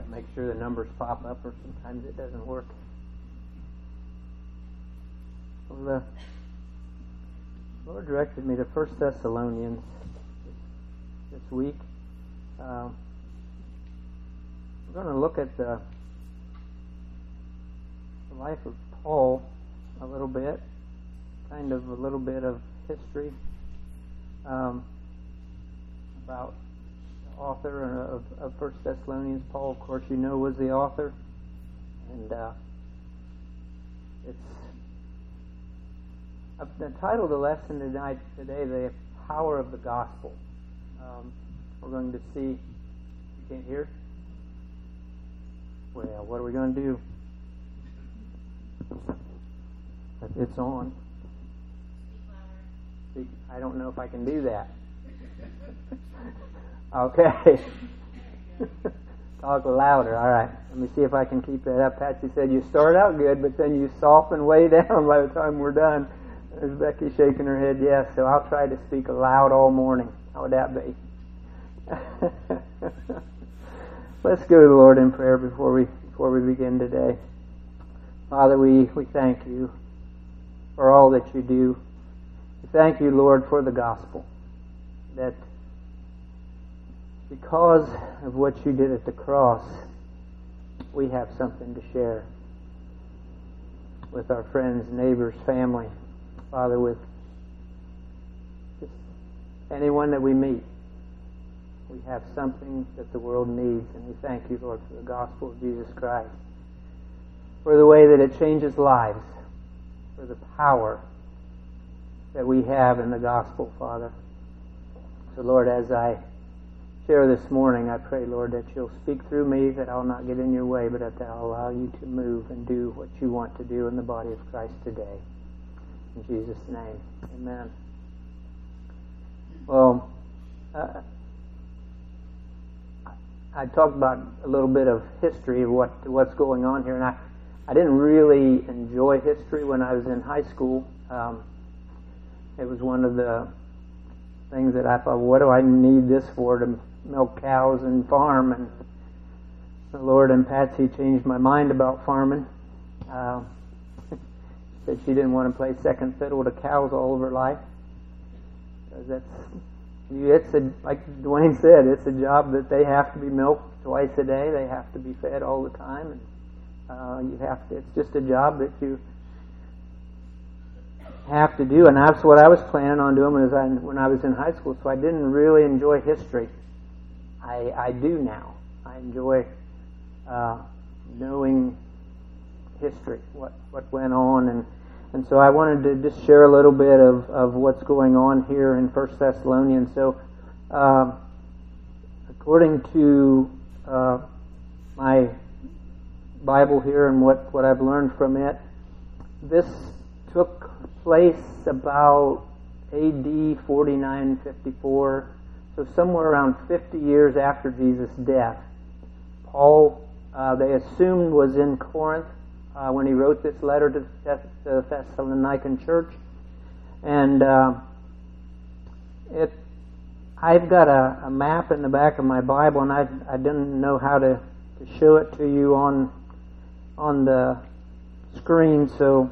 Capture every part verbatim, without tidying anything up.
got to make sure the numbers pop up, or sometimes it doesn't work. Well, the Lord directed me to First Thessalonians this week. Uh, we're going to look at the, the life of Paul a little bit, kind of a little bit of history um, about the author of, of First Thessalonians. Paul, of course, you know, was the author, and uh, it's uh, the title of the lesson tonight today, the power of the gospel. Um, we're going to see. You can't hear? Well, what are we going to do? It's on. Speak. I don't know if I can do that. Okay. Talk louder. All right. Let me see if I can keep that up. Patsy said you start out good, but then you soften way down by the time we're done. There's Becky shaking her head yes. So I'll try to speak loud all morning. How would that be? Let's go to the Lord in prayer before we before we begin today. Father, we, we thank you for all that you do. We thank you, Lord, for the gospel. That because of what you did at the cross, we have something to share with our friends, neighbors, family. Father, with just anyone that we meet. We have something that the world needs, and we thank you, Lord, for the gospel of Jesus Christ, for the way that it changes lives, for the power that we have in the gospel, Father. So, Lord, as I share this morning, I pray, Lord, that you'll speak through me, that I'll not get in your way, but that I'll allow you to move and do what you want to do in the body of Christ today. In Jesus' name, amen. Well, uh, I talked about a little bit of history of what what's going on here, and I, I didn't really enjoy history when I was in high school. Um, it was one of the things that I thought, what do I need this for, to milk cows and farm? And the Lord and Patsy changed my mind about farming. Uh, said she didn't want to play second fiddle to cows all of her life, because that's It's a, like Dwayne said, it's a job that they have to be milked twice a day. They have to be fed all the time, and uh, you have to. It's just a job that you have to do, and that's what I was planning on doing when I, when I was in high school. So I didn't really enjoy history. I, I do now. I enjoy uh, knowing history, what what went on, and. And so I wanted to just share a little bit of, of what's going on here in First Thessalonians. So, uh, according to uh, my Bible here and what, what I've learned from it, this took place about A D forty-nine fifty-four, so somewhere around fifty years after Jesus' death. Paul, uh, they assumed, was in Corinth Uh, when he wrote this letter to the Thessalonican church, and uh, it, I've got a, a map in the back of my Bible, and I, I didn't know how to, to show it to you on on the screen. So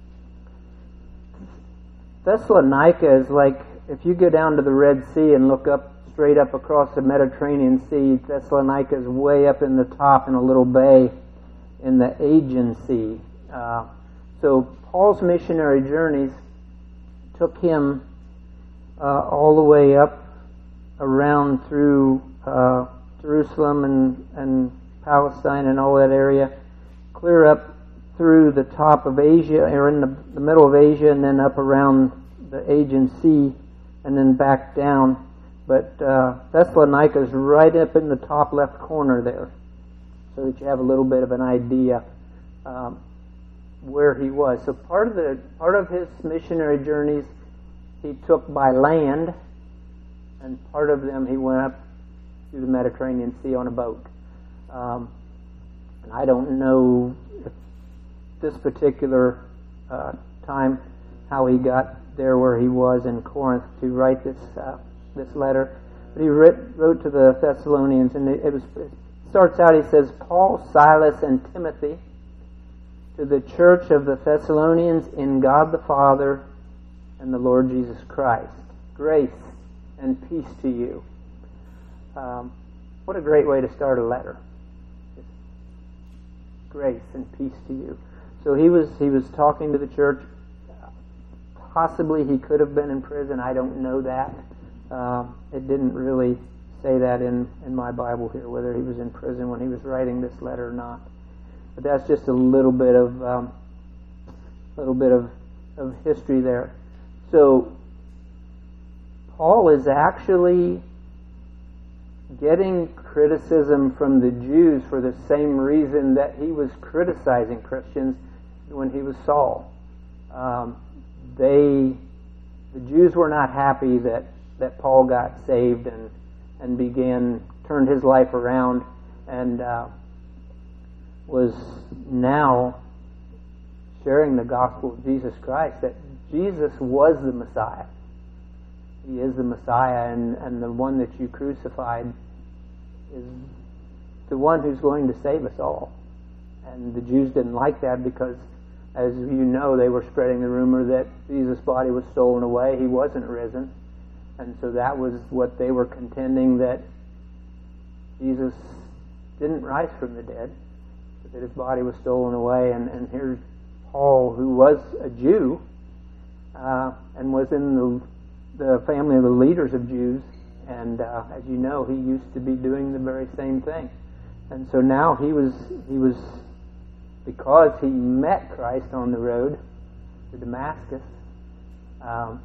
Thessalonica is like, if you go down to the Red Sea and look up straight up across the Mediterranean Sea, Thessalonica is way up in the top in a little bay in the Aegean Sea. Uh, so Paul's missionary journeys took him uh, all the way up around through uh, Jerusalem and, and Palestine and all that area, clear up through the top of Asia, or in the, the middle of Asia, and then up around the Aegean Sea, and then back down. But uh, Thessalonica is right up in the top left corner there, so that you have a little bit of an idea um, where he was. So part of the part of his missionary journeys he took by land, and part of them he went up through the Mediterranean Sea on a boat. Um, and I don't know if this particular uh, time how he got there where he was in Corinth to write this uh, this letter, but he writ, wrote to the Thessalonians, and it, it was. starts out, he says, Paul, Silas, and Timothy, to the church of the Thessalonians in God the Father and the Lord Jesus Christ. Grace and peace to you. Um, what a great way to start a letter. Grace and peace to you. So he was he was talking to the church. Possibly he could have been in prison. I don't know that. Uh, it didn't really say that in, in my Bible here, whether he was in prison when he was writing this letter or not. But that's just a little bit of um, little bit of, of history there. So Paul is actually getting criticism from the Jews for the same reason that he was criticizing Christians when he was Saul. Um, they, the Jews were not happy that, that Paul got saved and and began turned his life around and uh, was now sharing the gospel of Jesus Christ, that Jesus was the Messiah. He is the Messiah, and, and the one that you crucified is the one who's going to save us all. And the Jews didn't like that because, as you know, they were spreading the rumor that Jesus' body was stolen away. He wasn't risen. And so that was what they were contending, that Jesus didn't rise from the dead, but that his body was stolen away. And, and here's Paul, who was a Jew uh, and was in the, the family of the leaders of Jews. And uh, as you know, he used to be doing the very same thing. And so now he was, he was, because he met Christ on the road to Damascus, um,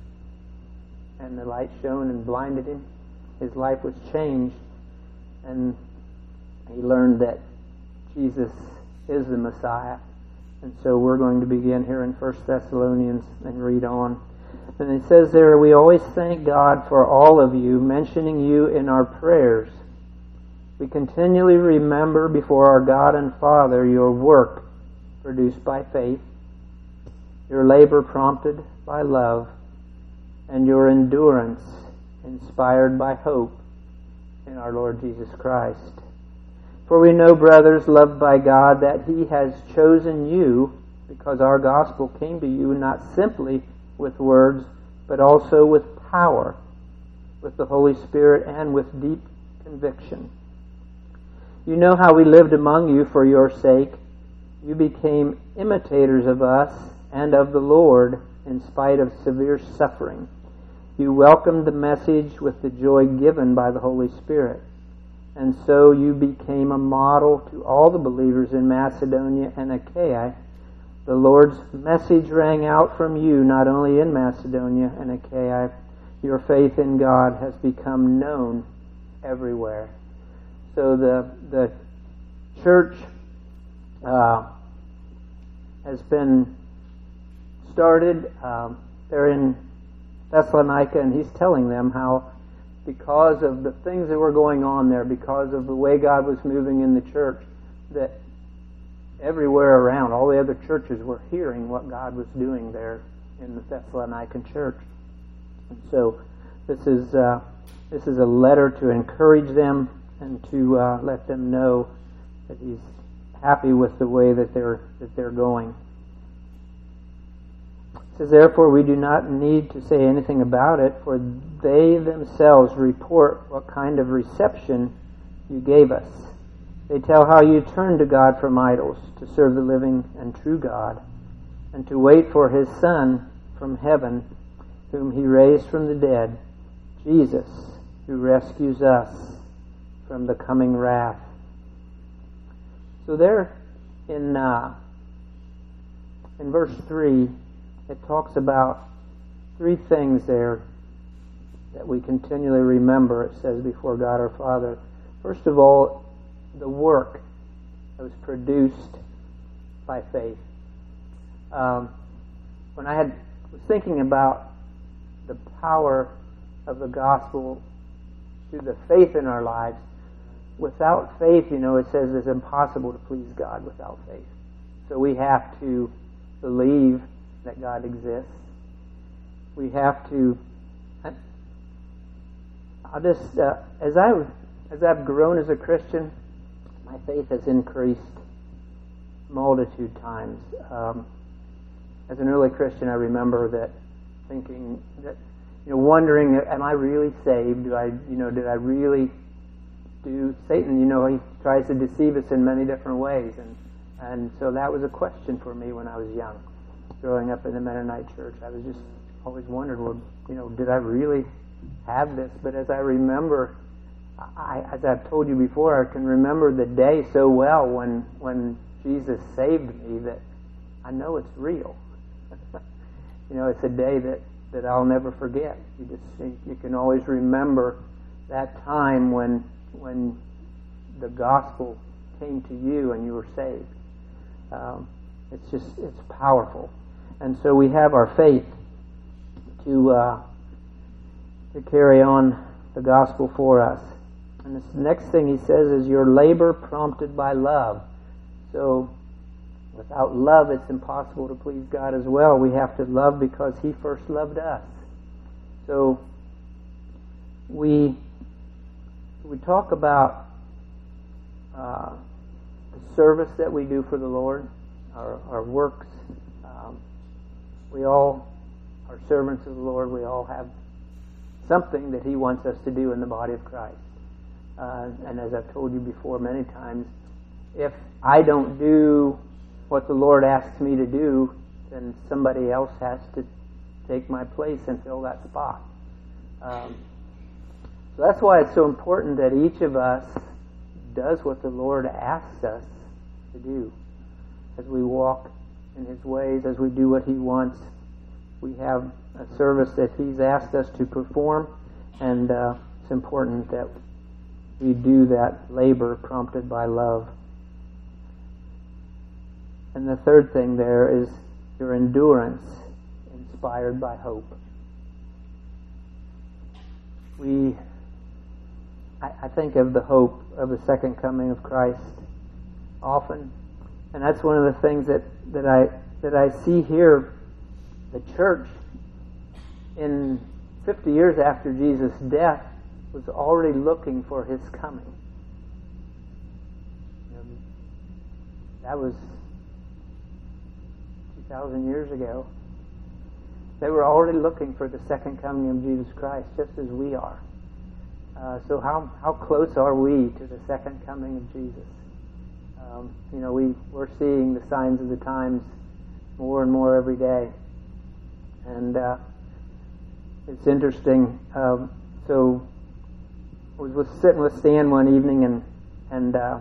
and the light shone and blinded him, his life was changed, and he learned that Jesus is the Messiah. And so we're going to begin here in First Thessalonians and read on. And it says there, we always thank God for all of you, mentioning you in our prayers. We continually remember before our God and Father your work produced by faith, your labor prompted by love, and your endurance inspired by hope in our Lord Jesus Christ. For we know, brothers, loved by God, that He has chosen you, because our gospel came to you not simply with words, but also with power, with the Holy Spirit, and with deep conviction. You know how we lived among you for your sake. You became imitators of us and of the Lord in spite of severe suffering. You welcomed the message with the joy given by the Holy Spirit. And so you became a model to all the believers in Macedonia and Achaia. The Lord's message rang out from you not only in Macedonia and Achaia. Your faith in God has become known everywhere. So the the church uh, has been started. Um, they're in Thessalonica, and he's telling them how, because of the things that were going on there, because of the way God was moving in the church, that everywhere around, all the other churches were hearing what God was doing there in the Thessalonican church. And so this is uh, this is a letter to encourage them and to uh, let them know that he's happy with the way that they're that they're going. It says, therefore, we do not need to say anything about it, for they themselves report what kind of reception you gave us. They tell how you turned to God from idols to serve the living and true God, and to wait for His Son from heaven, whom He raised from the dead, Jesus, who rescues us from the coming wrath. So there in uh, in verse three, it talks about three things there that we continually remember. It says before God our Father. First of all, the work that was produced by faith. Um, when I had was thinking about the power of the gospel through the faith in our lives, without faith, you know, it says it's impossible to please God without faith. So we have to believe that God exists. We have to. I'll just uh, as I as I've grown as a Christian, my faith has increased multitude times. Um, as an early Christian, I remember that thinking that, you know, wondering, am I really saved? Do I, you know, did I really do? Satan, you know, he tries to deceive us in many different ways, and and so that was a question for me when I was young, growing up in the Mennonite church. I was just always wondered, well, you know, did I really have this? But as I remember, I, as I've told you before, I can remember the day so well when when Jesus saved me that I know it's real. You know, it's a day that, that I'll never forget. You just you can always remember that time when when the gospel came to you and you were saved. Um, it's just it's powerful, and so we have our faith to uh, to carry on the gospel for us. And this next thing he says is your labor prompted by love. So without love, it's impossible to please God as well. We have to love because He first loved us. So we we talk about uh, the service that we do for the Lord, our, our works. Um, we all are servants of the Lord. We all have something that He wants us to do in the body of Christ. Uh, and as I've told you before many times, if I don't do what the Lord asks me to do, then somebody else has to take my place and fill that spot. Um, so that's why it's so important that each of us does what the Lord asks us to do. As we walk in His ways, as we do what He wants, we have a service that He's asked us to perform, and uh, it's important that we do that labor prompted by love. And the third thing there is your endurance inspired by hope. We, I, I think of the hope of the second coming of Christ often, and that's one of the things that, that I that I see here. The church, in fifty years after Jesus' death, was already looking for His coming. You know, that was two thousand years ago. They were already looking for the second coming of Jesus Christ, just as we are. Uh, so how, how close are we to the second coming of Jesus? Um, you know, we, we're seeing the signs of the times more and more every day. And uh, it's interesting. Um, so I was sitting with Stan one evening, and and uh,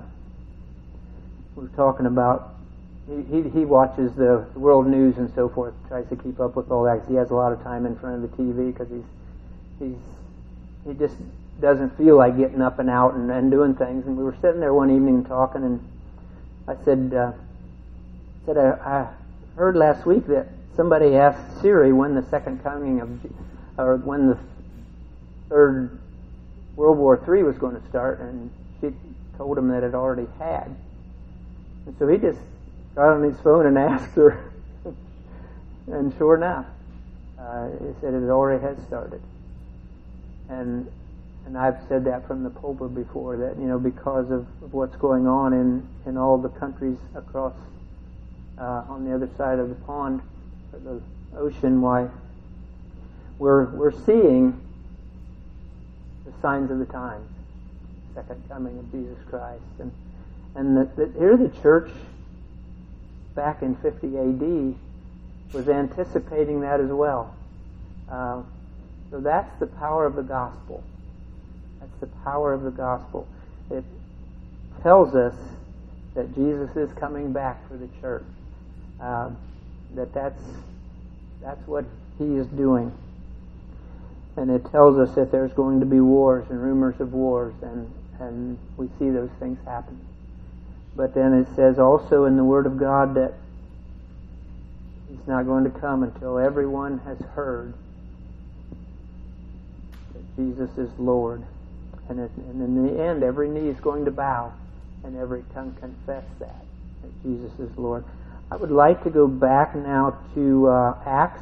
we were talking about. He, he he watches the world news and so forth, tries to keep up with all that. 'Cause he has a lot of time in front of the T V because he's he's he just doesn't feel like getting up and out and, and doing things. And we were sitting there one evening talking, and I said, uh, said I, I heard last week that somebody asked Siri when the second coming of, or when the third World War Three was going to start, and she told him that it already had. And so he just got on his phone and asked her, and sure enough, uh, he said it already has started. And and I've said that from the pulpit before, that, you know, because of, of what's going on in, in all the countries across uh, on the other side of the pond, or the ocean, why we're we're seeing the signs of the times, second coming of Jesus Christ, and and that, that here the church back in fifty A D was anticipating that as well. Uh, so that's the power of the gospel. That's the power of the gospel. It tells us that Jesus is coming back for the church. Uh, that that's that's what He is doing. And it tells us that there's going to be wars and rumors of wars, and, and we see those things happen. But then it says also in the Word of God that He's not going to come until everyone has heard that Jesus is Lord. And, it, and in the end, every knee is going to bow, and every tongue confess that, that Jesus is Lord. I would like to go back now to uh, Acts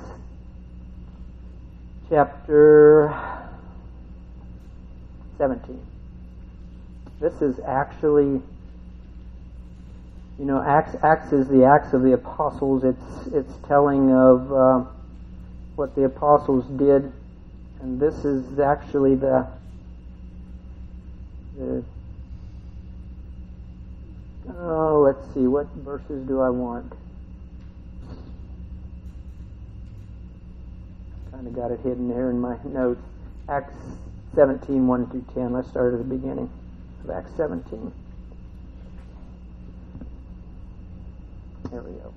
chapter seventeen. This is actually You know, Acts, Acts is the Acts of the Apostles. It's it's telling of uh, what the apostles did, and this is actually the the. Oh, let's see. What verses do I want? Kind of got it hidden there in my notes. Acts seventeen, one through ten. Let's start at the beginning of Acts seventeen. There we go.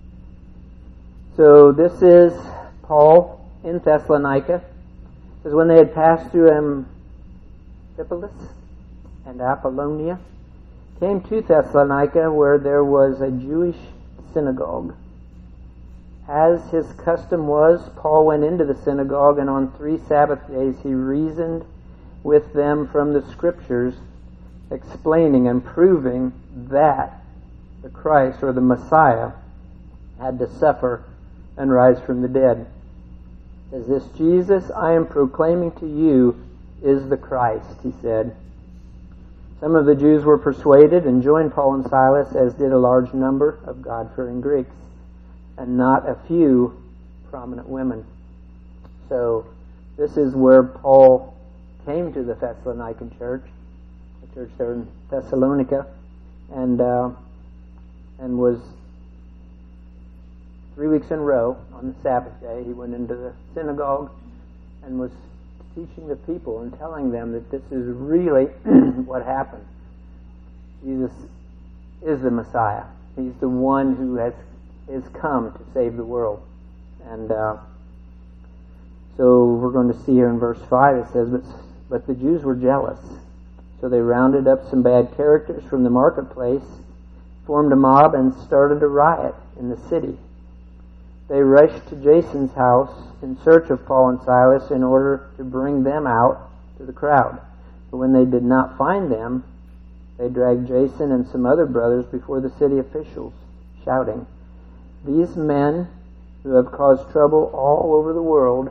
So this is Paul in Thessalonica. It says, when they had passed through Amphipolis and Apollonia, came to Thessalonica, where there was a Jewish synagogue. As his custom was, Paul went into the synagogue, and on three Sabbath days he reasoned with them from the Scriptures, explaining and proving that the Christ, or the Messiah, had to suffer and rise from the dead. As this Jesus I am proclaiming to you is the Christ, he said. Some of the Jews were persuaded and joined Paul and Silas, as did a large number of God-fearing Greeks, and not a few prominent women. So this is where Paul came to the Thessalonican church, the church there in Thessalonica, and uh, and was three weeks in a row on the Sabbath day. He went into the synagogue and was teaching the people and telling them that this is really what happened. Jesus is the Messiah. He's the one who has is come to save the world. And uh, so we're going to see here in verse five, it says, but, but the Jews were jealous. So they rounded up some bad characters from the marketplace, formed a mob, and started a riot in the city. They rushed to Jason's house in search of Paul and Silas in order to bring them out to the crowd. But when they did not find them, they dragged Jason and some other brothers before the city officials, shouting, "These men who have caused trouble all over the world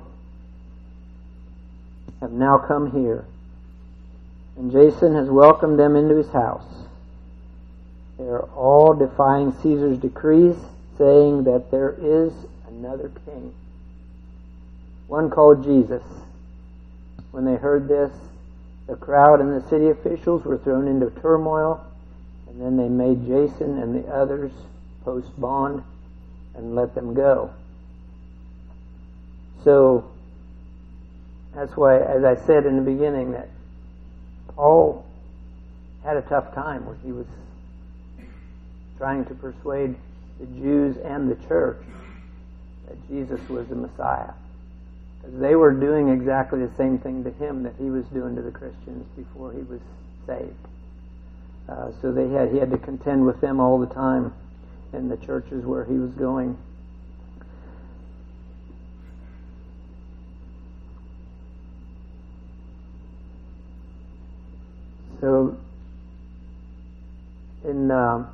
have now come here, and Jason has welcomed them into his house. They are all defying Caesar's decrees, saying that there is another king, one called Jesus." When they heard this, the crowd and the city officials were thrown into turmoil, and then they made Jason and the others post bond and let them go. So that's why, as I said in the beginning, that Paul had a tough time when he was trying to persuade the Jews and the church that Jesus was the Messiah. Because they were doing exactly the same thing to him that he was doing to the Christians before he was saved. Uh, so they had he had to contend with them all the time in the churches where he was going. So in uh,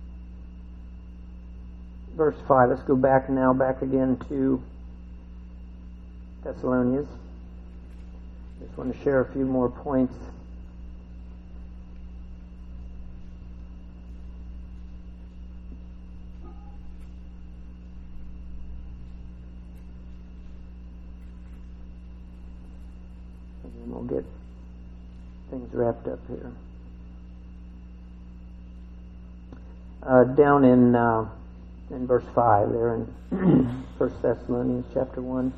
verse five, let's go back now, back again to Thessalonians. Just want to share a few more points. And then we'll get things wrapped up here. Uh, down in uh, in verse five, there in First Thessalonians chapter one.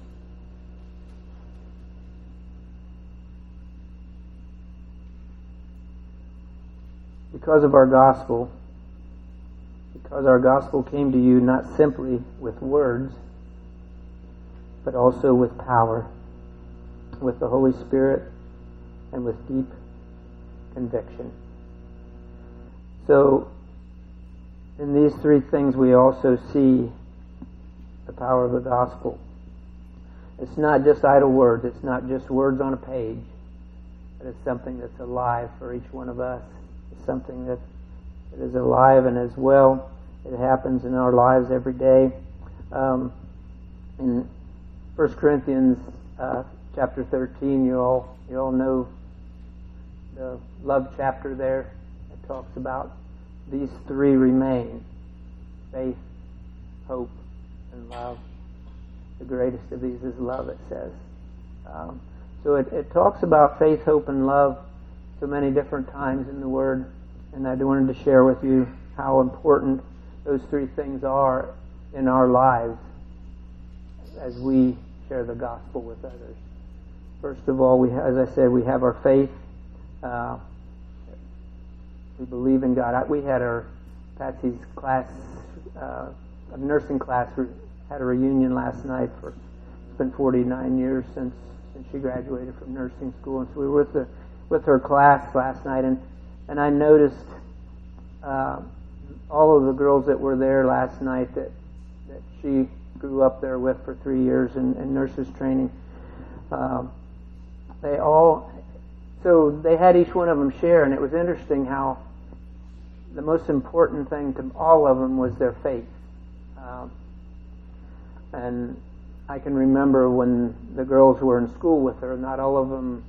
Because of our gospel, because our gospel came to you not simply with words, but also with power, with the Holy Spirit, and with deep conviction. So, in these three things we also see the power of the gospel. It's not just idle words, it's not just words on a page, but it's something that's alive for each one of us. It's something that, that is alive, and as well, it happens in our lives every day. Um, in First Corinthians uh, chapter thirteen, you all you all know the love chapter there. It talks about these three remain: faith, hope, and love. The greatest of these is love, it says. Um, so it, it talks about faith, hope, and love so many different times in the Word, and I wanted to share with you how important those three things are in our lives as we share the gospel with others. First of all, we, as I said, we have our faith. Uh, we believe in God. We had our Patsy's class, uh, a nursing class, had a reunion last night. For it's been forty-nine years since since she graduated from nursing school, and so we were with the with her class last night, and and I noticed uh, all of the girls that were there last night that that she grew up there with for three years in, in nurses training. Uh, they all, so they had each one of them share, and it was interesting how the most important thing to all of them was their faith. Um, and I can remember when the girls were in school with her, not all of them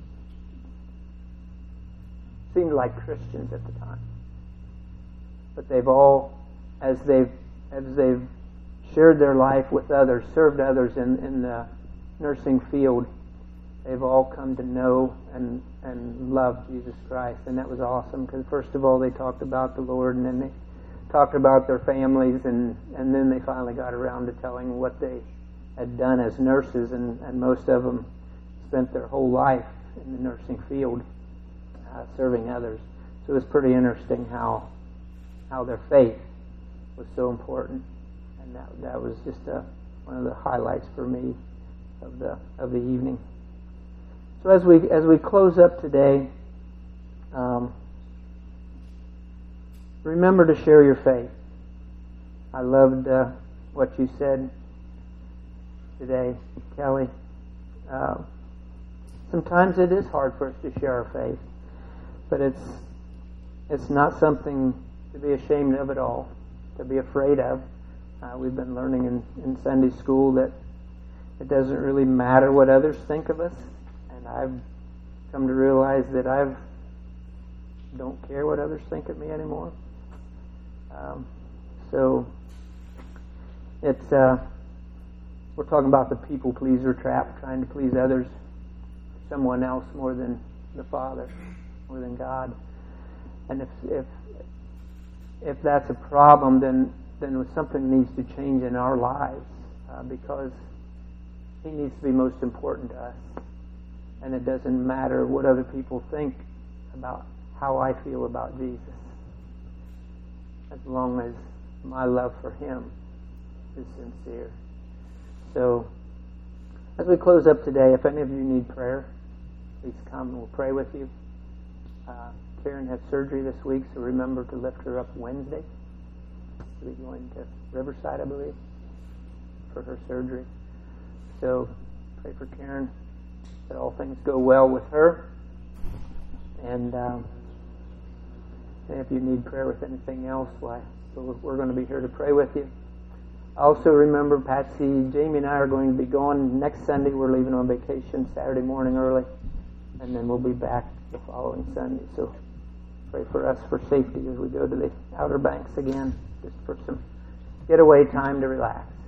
seemed like Christians at the time, but they've all, as they've as they've shared their life with others, served others in, in the nursing field, they've all come to know and and love Jesus Christ. And that was awesome, because first of all they talked about the Lord, and then they talked about their families, and, and then they finally got around to telling what they had done as nurses, and, and most of them spent their whole life in the nursing field uh, serving others. So it was pretty interesting how how their faith was so important. And that, that was just a, one of the highlights for me of the of the evening. So as we as we close up today, um, remember to share your faith. I loved uh, what you said today, Kelly. Uh, sometimes it is hard for us to share our faith, but it's it's not something to be ashamed of at all, to be afraid of. Uh, we've been learning in, in Sunday school that it doesn't really matter what others think of us, and I've come to realize that I don't care what others think of me anymore. Um, so it's uh, we're talking about the people pleaser trap, trying to please others, someone else more than the Father, more than God. And if if if that's a problem, then then something needs to change in our lives, uh, because He needs to be most important to us. And it doesn't matter what other people think about how I feel about Jesus, as long as my love for Him is sincere. So, as we close up today, if any of you need prayer, please come and we'll pray with you. Uh, Karen had surgery this week, so remember to lift her up Wednesday. We'll be going to Riverside, I believe, for her surgery. So pray for Karen, that all things go well with her. And, um, and if you need prayer with anything else, why, so we're going to be here to pray with you. Also remember, Patsy, Jamie and I are going to be going next Sunday. We're leaving on vacation Saturday morning early, and then we'll be back the following Sunday. So pray for us for safety as we go to the Outer Banks again, just for some getaway time to relax.